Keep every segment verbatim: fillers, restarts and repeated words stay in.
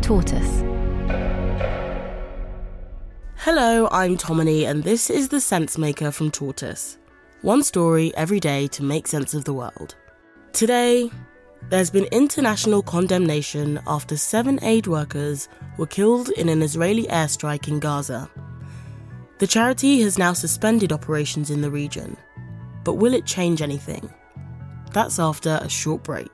Tortoise. Hello, I'm Tomini, and this is The Sense Maker from Tortoise. One story every day to make sense of the world. Today, there's been international condemnation after seven aid workers were killed in an Israeli airstrike in Gaza. The charity has now suspended operations in the region. But will it change anything? That's after a short break.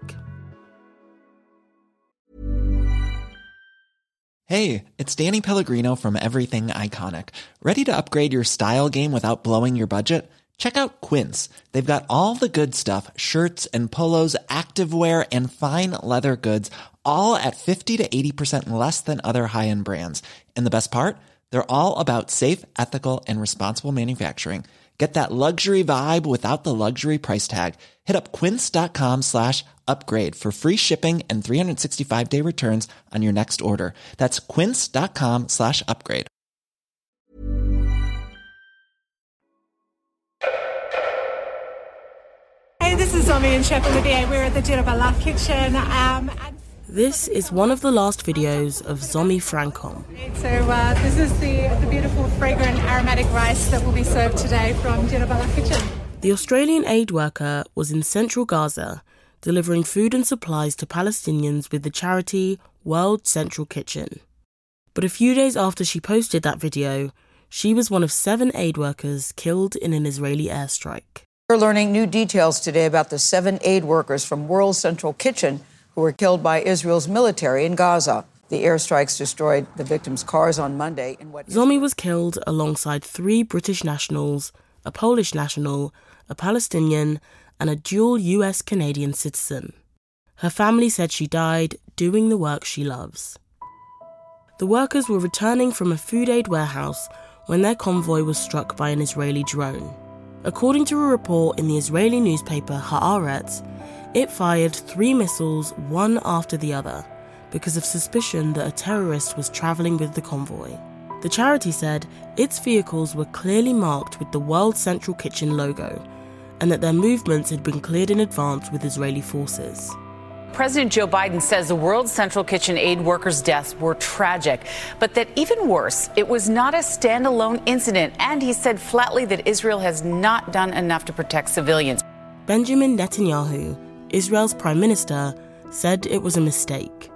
Hey, it's Danny Pellegrino from Everything Iconic. Ready to upgrade your style game without blowing your budget? Check out Quince. They've got all the good stuff, shirts and polos, activewear, and fine leather goods, all at fifty to eighty percent less than other high-end brands. And the best part? They're all about safe, ethical, and responsible manufacturing. Get that luxury vibe without the luxury price tag. Hit up quince.com slash upgrade for free shipping and three sixty-five day returns on your next order. That's quince.com slash upgrade. Hey, this is Zomi and Chef Olivier. We're at the Jirabala kitchen. Um, and This is one of the last videos of Zomi Francom. so uh, this is the, the beautiful, fragrant, aromatic rice that will be served today from Jirabala kitchen. The Australian aid worker was in central Gaza, delivering food and supplies to Palestinians with the charity World Central Kitchen. But a few days after she posted that video, she was one of seven aid workers killed in an Israeli airstrike. We're learning new details today about the seven aid workers from World Central Kitchen who were killed by Israel's military in Gaza. The airstrikes destroyed the victims' cars on Monday. In what Zomi was killed alongside three British nationals, a Polish national, a Palestinian, and a dual U S-Canadian citizen. Her family said she died doing the work she loves. The workers were returning from a food aid warehouse when their convoy was struck by an Israeli drone. According to a report in the Israeli newspaper Haaretz, it fired three missiles one after the other because of suspicion that a terrorist was travelling with the convoy. The charity said its vehicles were clearly marked with the World Central Kitchen logo and that their movements had been cleared in advance with Israeli forces. President Joe Biden says the World Central Kitchen aid workers' deaths were tragic, but that even worse, it was not a standalone incident, and he said flatly that Israel has not done enough to protect civilians. Benjamin Netanyahu, Israel's prime minister, said it was a mistake.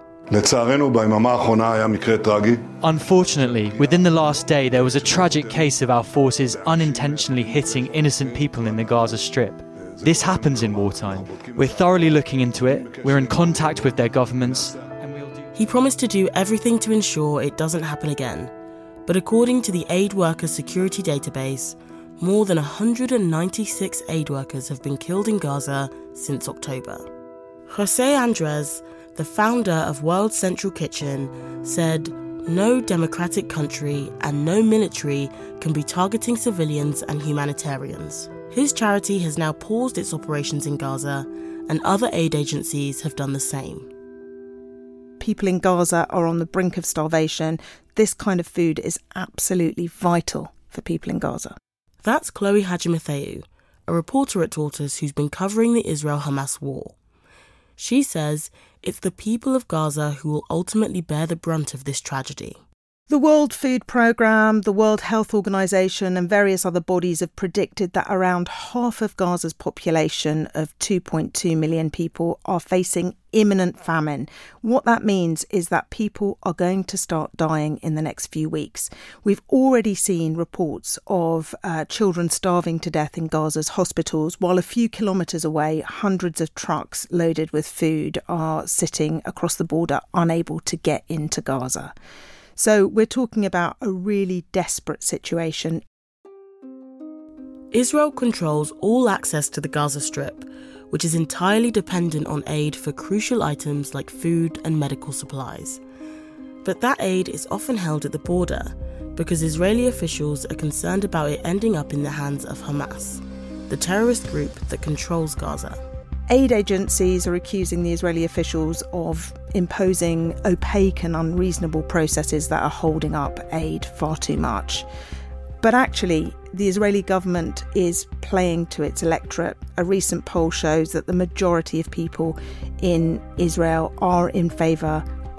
Unfortunately, within the last day, there was a tragic case of our forces unintentionally hitting innocent people in the Gaza Strip. This happens in wartime. We're thoroughly looking into it. We're in contact with their governments. And we'll do- He promised to do everything to ensure it doesn't happen again. But according to the Aid Worker Security Database, more than one hundred ninety-six aid workers have been killed in Gaza since October. Jose Andres, the founder of World Central Kitchen, said no democratic country and no military can be targeting civilians and humanitarians. His charity has now paused its operations in Gaza, and other aid agencies have done the same. People in Gaza are on the brink of starvation. This kind of food is absolutely vital for people in Gaza. That's Chloe Hajimatheou, a reporter at Tortoise who's been covering the Israel-Hamas war. She says it's the people of Gaza who will ultimately bear the brunt of this tragedy. The World Food Programme, the World Health Organisation and various other bodies have predicted that around half of Gaza's population of two point two million people are facing imminent famine. What that means is that people are going to start dying in the next few weeks. We've already seen reports of uh, children starving to death in Gaza's hospitals, while a few kilometres away, hundreds of trucks loaded with food are sitting across the border, unable to get into Gaza. So we're talking about a really desperate situation. Israel controls all access to the Gaza Strip, which is entirely dependent on aid for crucial items like food and medical supplies. But that aid is often held at the border because Israeli officials are concerned about it ending up in the hands of Hamas, the terrorist group that controls Gaza. Aid agencies are accusing the Israeli officials of imposing opaque and unreasonable processes that are holding up aid far too much. But actually, the Israeli government is playing to its electorate. A recent poll shows that the majority of people in Israel are in favour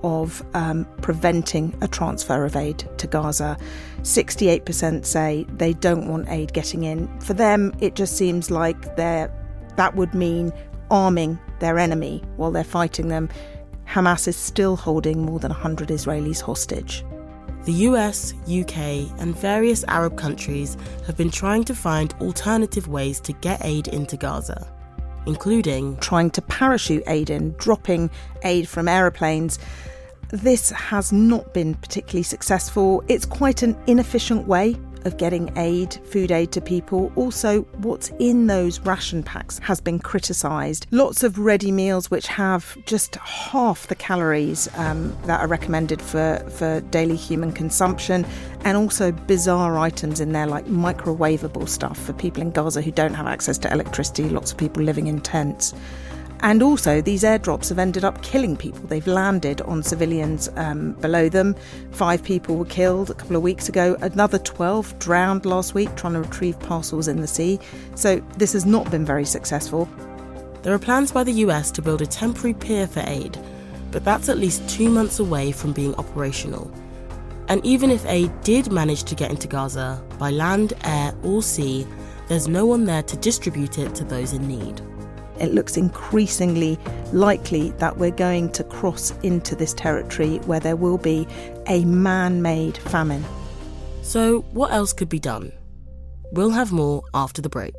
of um, preventing a transfer of aid to Gaza. sixty-eight percent say they don't want aid getting in. For them, it just seems like they're, that would mean arming their enemy while they're fighting them. Hamas is still holding more than one hundred Israelis hostage. The U S, U K and various Arab countries have been trying to find alternative ways to get aid into Gaza, including trying to parachute aid in, dropping aid from aeroplanes. This has not been particularly successful. It's quite an inefficient way of getting aid, food aid to people. Also, what's in those ration packs has been criticised. Lots of ready meals which have just half the calories um, that are recommended for, for daily human consumption, and also bizarre items in there like microwavable stuff for people in Gaza who don't have access to electricity, lots of people living in tents. And also, these airdrops have ended up killing people. They've landed on civilians um, below them. Five people were killed a couple of weeks ago. Another twelve drowned last week trying to retrieve parcels in the sea. So this has not been very successful. There are plans by the U S to build a temporary pier for aid, but that's at least two months away from being operational. And even if aid did manage to get into Gaza, by land, air or sea, there's no one there to distribute it to those in need. It looks increasingly likely that we're going to cross into this territory where there will be a man-made famine. So what else could be done? We'll have more after the break.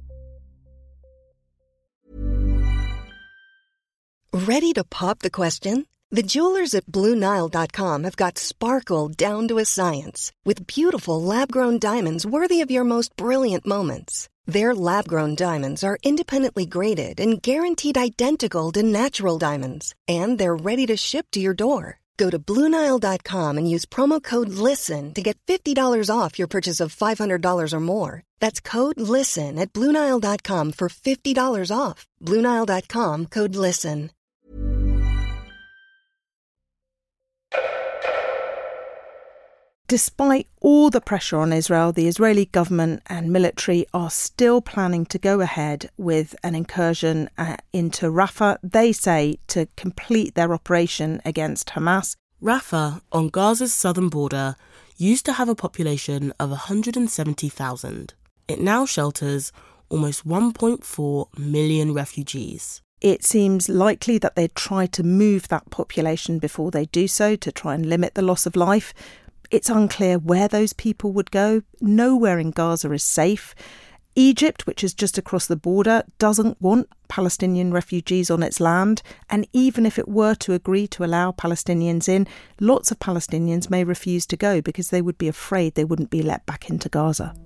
Ready to pop the question? The jewelers at Blue Nile dot com have got sparkle down to a science with beautiful lab-grown diamonds worthy of your most brilliant moments. Their lab-grown diamonds are independently graded and guaranteed identical to natural diamonds. And they're ready to ship to your door. Go to Blue Nile dot com and use promo code LISTEN to get fifty dollars off your purchase of five hundred dollars or more. That's code LISTEN at Blue Nile dot com for fifty dollars off. Blue Nile dot com, code LISTEN. Despite all the pressure on Israel, the Israeli government and military are still planning to go ahead with an incursion uh, into Rafah, they say, to complete their operation against Hamas. Rafah, on Gaza's southern border, used to have a population of one hundred seventy thousand. It now shelters almost one point four million refugees. It seems likely that they'd try to move that population before they do so to try and limit the loss of life. It's unclear where those people would go. Nowhere in Gaza is safe. Egypt, which is just across the border, doesn't want Palestinian refugees on its land. And even if it were to agree to allow Palestinians in, lots of Palestinians may refuse to go because they would be afraid they wouldn't be let back into Gaza.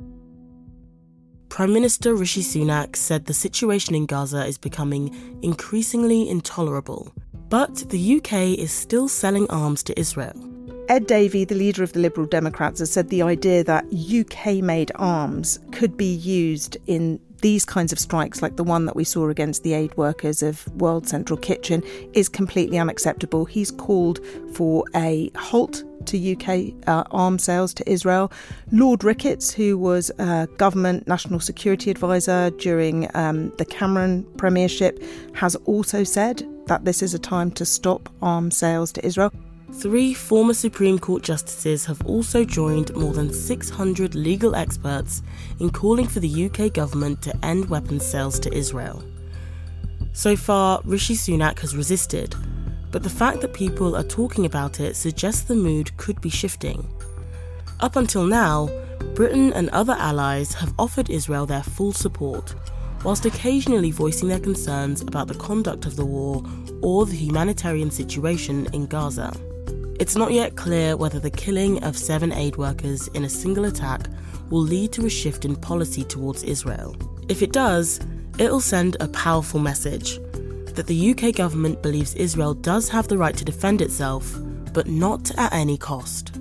Prime Minister Rishi Sunak said the situation in Gaza is becoming increasingly intolerable. But the U K is still selling arms to Israel. Ed Davey, the leader of the Liberal Democrats, has said the idea that U K-made arms could be used in these kinds of strikes, like the one that we saw against the aid workers of World Central Kitchen, is completely unacceptable. He's called for a halt to U K uh, arms sales to Israel. Lord Ricketts, who was a government national security advisor during um, the Cameron premiership, has also said that this is a time to stop arms sales to Israel. Three former Supreme Court justices have also joined more than six hundred legal experts in calling for the U K government to end weapons sales to Israel. So far, Rishi Sunak has resisted, but the fact that people are talking about it suggests the mood could be shifting. Up until now, Britain and other allies have offered Israel their full support, whilst occasionally voicing their concerns about the conduct of the war or the humanitarian situation in Gaza. It's not yet clear whether the killing of seven aid workers in a single attack will lead to a shift in policy towards Israel. If it does, it'll send a powerful message that the U K government believes Israel does have the right to defend itself, but not at any cost.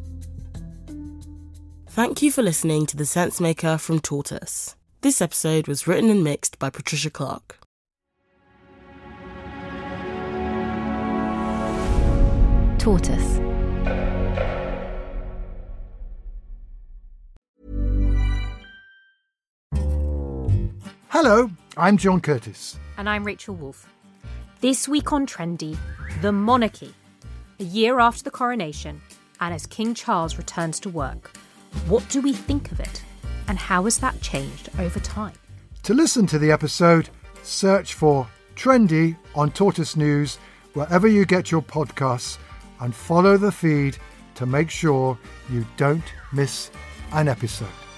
Thank you for listening to The Sensemaker from Tortoise. This episode was written and mixed by Patricia Clark. Tortoise. Hello, I'm John Curtis. And I'm Rachel Wolfe. This week on Trendy, the monarchy, A year after the coronation, and as King Charles returns to work, what do we think of it? And how has that changed over time? To listen to the episode, search for Trendy on Tortoise News wherever you get your podcasts, and follow the feed to make sure you don't miss an episode.